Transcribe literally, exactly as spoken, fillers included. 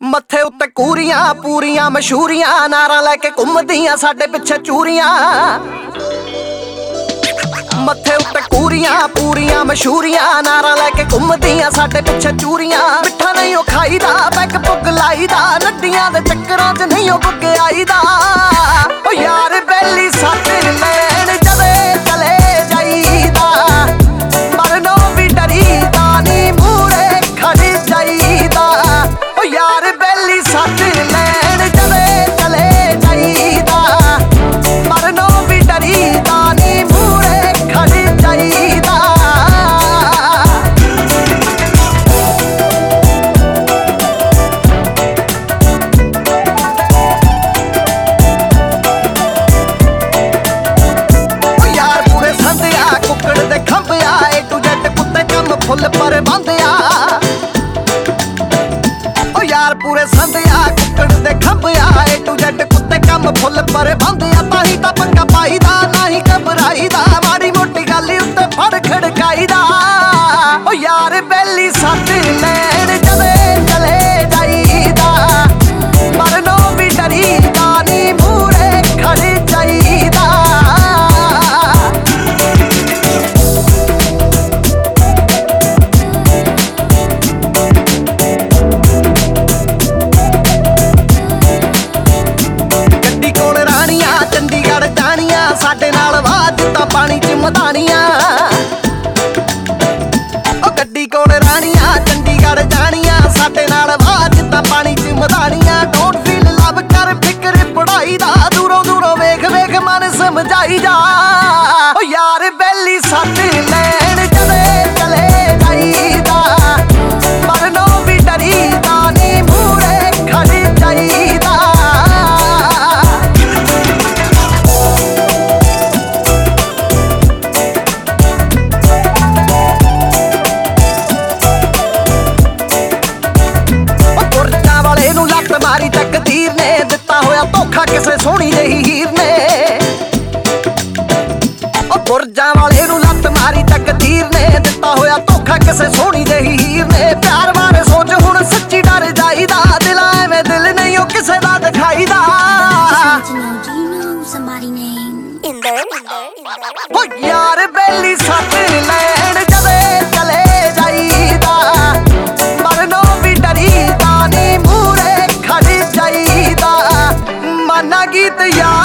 ਮੱਥੇ ਉੱਤੇ ਕੂਰੀਆਂ ਪੂਰੀਆਂ ਮਸ਼ਹੂਰੀਆਂ, ਨਾਰਾਂ ਲੈ ਕੇ ਘੁੰਮਦੀਆਂ ਸਾਡੇ ਪਿੱਛੇ ਚੂਰੀਆਂ। ਮੱਥੇ ਉੱਤੇ ਕੂਰੀਆਂ ਪੂਰੀਆਂ ਮਸ਼ਹੂਰੀਆਂ, ਨਾਰਾਂ ਲੈ ਕੇ ਘੁੰਮਦੀਆਂ ਸਾਡੇ ਪਿੱਛੇ ਚੂਰੀਆਂ। ਮਿੱਠਾ ਨਹੀਂ ਉਹ ਖਾਈਦਾ, ਪੈਗ ਪੁੱਗ ਲਾਈਦਾ, ਨੱਡੀਆਂ ਦੇ ਚੱਕਰਾਂ 'ਚ ਨਹੀਂ ਉਹ ਪੁੱਗ ਆਈਦਾ। ਓ ਯਾਰ ਬੈਲੀ ਸਾਡੇ ਲੈਣ ਜਦੇ ਚਲੇ ਜਾਈਦਾ, ਮਰਨੋਂ ਵੀ ਡਰੀਦਾ ਨੀ ਮੂਹਰੇ ਖੜ ਜਾਈਦਾ। ਓ ਯਾਰ ਬੈਲੀ ਸਾਡੇ ਲੈਣ ਜਦੇ ਚਲੇ ਜਾਈਦਾ, ਮਰਨੋਂ ਵੀ ਡਰੀਦਾ ਨੀ ਮੂਹਰੇ ਖੜ ਜਾਈਦਾ। ਓ ਯਾਰ ਪੂਰੇ ਸੰਧਿਆ ਕੁੱਕੜ ਦੇ ਖੰਭਿਆ, ਏ ਟੂ ਜੈਡ ਕੁੱਤੇ ਕੰਮ ਫੁੱਲ ਪਰ ਬੰਦਿਆ। ਓ ਯਾਰ ਪੂਰੇ ਸੰਧਿਆ ਕੁੱਕੜ ਦੇ ਖੰਭਿਆ, ਏ ਟੂ ਜੈਡ ਕੁੱਤੇ ਕੰਮ ਫੁੱਲ ਪਰ ਬੰਦਿਆ। ਤਾਂ ਹੀ ਤਾਂ ਪੰਗਾ ਪਾਈਦਾ ਨਹੀਂ ਘਬਰਾਈਦਾ, ਮਾੜੀ ਮੋਟੀ ਗੱਲ ਉੱਤੇ ਫੜ ਖੜਕਾਈਦਾ। ਓ ਯਾਰ ਬੈਲੀ ਸਾਡੇ ਲੈਣ ਜਦੇ ਚਲੇ ਜਾਈਦਾ, ਮਰਨੋਂ ਵੀ ਡਰੀਦਾ ਨੀ ਮੂਹਰੇ ਖੜ ਜਾਈਦਾ। ਗੱਡੀ ਕੋਲ ਰਾਣੀਆਂ ਚੰਡੀਗੜ੍ਹ ਜਾਣੀਆਂ, ਸਾਡੇ ਨਾਲ ਬਾਅਦ ਤਾਂ ਪਾਣੀ 'ਚ ਮਧਾਣੀਆਂ। ਓ ਗੱਡੀ ਕੋਲ ਰਾਣੀਆਂ ਚੰਡੀਗੜ੍ਹ ਜਾਣੀਆਂ, ਸਾਡੇ ਨਾਲ ਬਾਅਦ ਤਾਂ ਪਾਣੀ 'ਚ ਮਧਾਣੀਆਂ। ਡੋਂਟ ਫੀਲ ਲਵ ਕਰ ਫਿਕਰ ਪੜਾਈ ਦਾ, ਦੂਰੋਂ ਦੂਰੋਂ ਵੇਖ ਵੇਖ ਮਨ ਸਮਝਾਈ ਜਾ। ਓ ਯਾਰ ਬੈਲੀ ਸਾਡੇ ਲੈਣ ਜਦੇ ਚਲੇ ਜਾਈਦਾ, ਮਰਨੋਂ ਵੀ ਡਰੀਦਾ ਨੀ ਮੂਹਰੇ ਖੜ ਜਾਈਦਾ। ਗੁਰਜਾਂ ਵਾਲੇ ਨੂੰ ਲੱਤ ਮਾਰੀ ਤਕਦੀਰ ਨੇ, ਦਿੱਤਾ ਹੋਇਆ ਧੋਖਾ ਕਿਸੇ ਸੋਹਣੀ ਜਿਹੀ ਹੀਰ ਨੇ। ਓ ਗੁਰਜਾਂ ਵਾਲੇ ਨੂੰ ਲੱਤ ਮਾਰੀ ਤਕਦੀਰ ਨੇ, ਦਿੱਤਾ ਹੋਇਆ ਧੋਖਾ ਕਿਸੇ ਸੋਹਣੀ ਜਿਹੀ ਹੀਰ ਨੇ। ਪਿਆਰ ਬਾਰੇ ਸੋਚ ਹੁਣ ਸੱਚੀ ਡਰ ਜਾਈਦਾ, ਦਿਲ ਐਵੇਂ ਦਿਲ ਨਹੀਂ ਉਹ ਕਿਸੇ ਦਾ ਦਿਖਾਈਦਾ। ਓ ਯਾਰ ਬੈਲੀ ਸਾਡੇ ਲੈਣ ਜਦੇ ਚਲੇ ਜਾਈਦਾ, ਮਰਨੋਂ ਵੀ ਡਰੀਦਾ ਨੀ ਮੂਹਰੇ ਖੜ ਜਾਈਦਾ। ਮਾਨਾ ਗੀਤ ਯਾਰ